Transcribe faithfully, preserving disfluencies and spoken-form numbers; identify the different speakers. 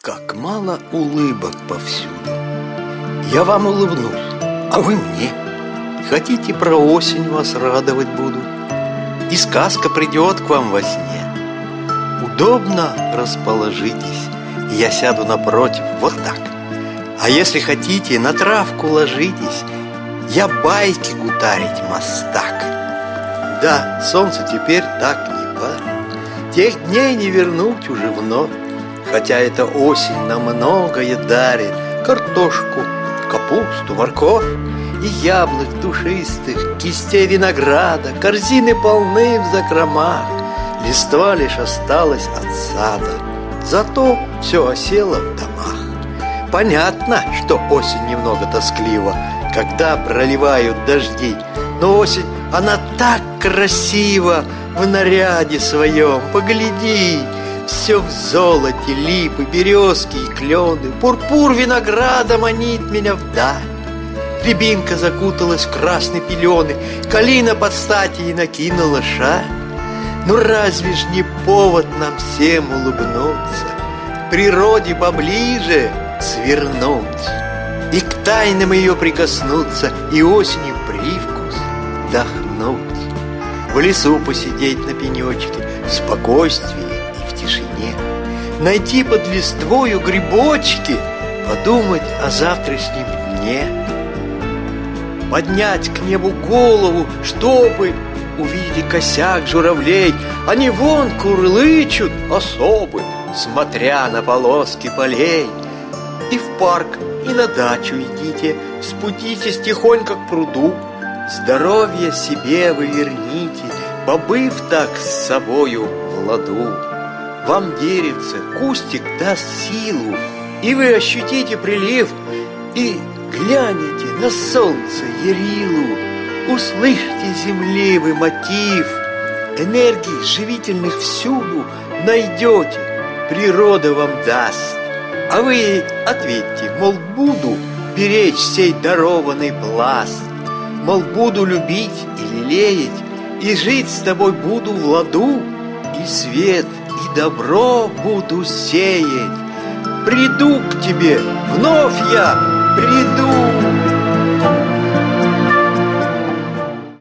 Speaker 1: Как мало улыбок повсюду. Я вам улыбнусь, а вы мне. Хотите, про осень вас радовать буду, и сказка придет к вам во сне. Удобно расположитесь, и я сяду напротив, вот так. А если хотите, на травку ложитесь, я байки гутарить мастак. Да, солнце теперь так не палит, тех дней не вернуть уже вновь. Хотя эта осень нам многое дарит: картошку, капусту, морковь и яблок душистых, кистей винограда, корзины полны в закромах. Листва лишь осталась от сада, зато все осело в домах. Понятно, что осень немного тосклива, когда проливают дожди, но осень, она так красива в наряде своем. Погляди, все в золоте, липы, березки и клены, пурпур винограда манит меня вдаль. Рябинка закуталась в красные пелены, калина под стати и накинула шаль. Ну разве ж не повод нам всем улыбнуться, к природе поближе свернуть и к тайнам ее прикоснуться, и осенью привкус вдохнуть? В лесу посидеть на пенечке в спокойствии и в тишине, найти под листвою грибочки, подумать о завтрашнем дне, поднять к небу голову, чтобы увидеть косяк журавлей. Они вон курлычут особы, смотря на полоски полей. И в парк, и на дачу идите, спутитесь тихонько к пруду, здоровье себе вы верните, побыв так с собою в ладу. Вам деревце, кустик даст силу, и вы ощутите прилив, и глянете на солнце ярилу, услышьте земливый мотив. Энергий живительных всюду найдете, природа вам даст. А вы ей ответьте, мол, буду беречь сей дарованный пласт, мол, буду любить и лелеять, и жить с тобой буду в ладу, и свет, и добро буду сеять. Приду к тебе, вновь я приду.